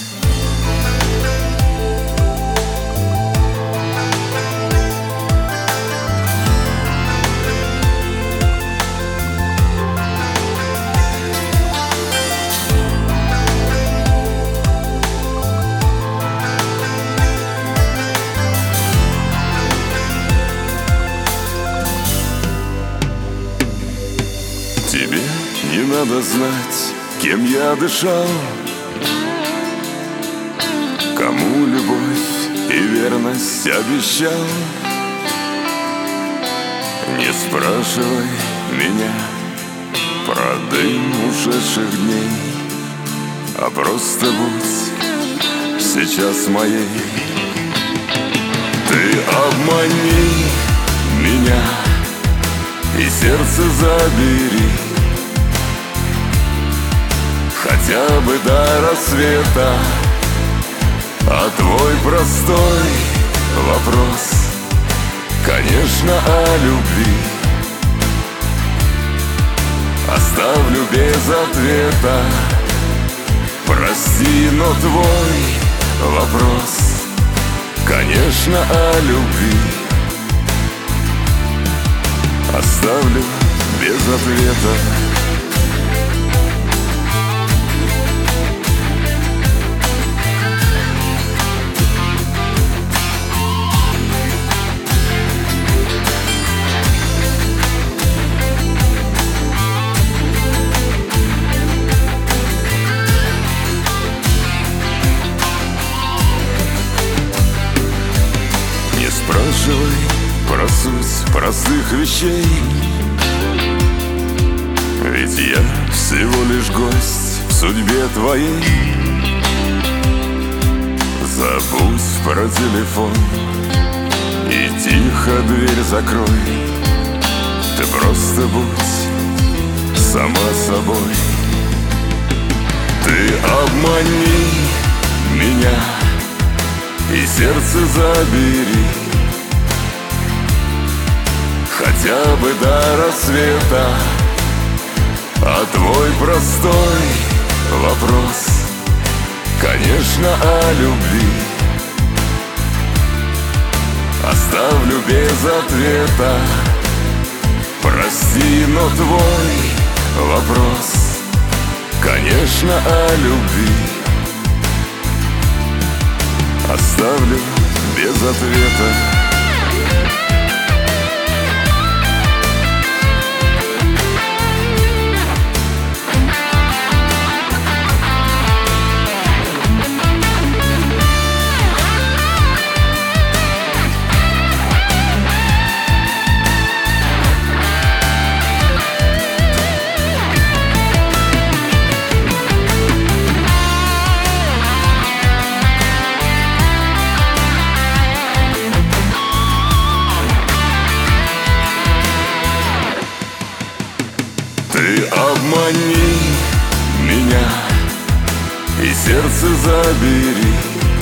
Тебе не надо знать, кем я дышал, кому любовь и верность обещал. Не спрашивай меня про дым ушедших дней, а просто будь сейчас моей. Ты обмани меня и сердце забери, хотя бы до рассвета. А твой простой вопрос, конечно, о любви, оставлю без ответа. Прости, но твой вопрос, конечно, о любви, оставлю без ответа. Не спрашивай про суть простых вещей, ведь я всего лишь гость в судьбе твоей. Забудь про телефон и тихо дверь закрой. Ты просто будь сама собой. Ты обмани меня и сердце забери, хотя бы до рассвета. А твой простой вопрос, конечно, о любви, оставлю без ответа. Прости, но твой вопрос, конечно, о любви, оставлю без ответа. Ты обмани меня и сердце забери,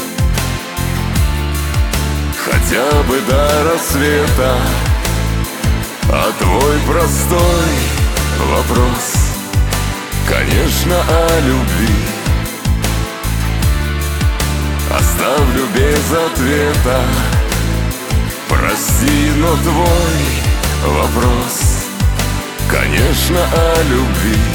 хотя бы до рассвета. А твой простой вопрос, конечно, о любви, оставлю без ответа. Прости, но твой вопрос, конечно, о любви,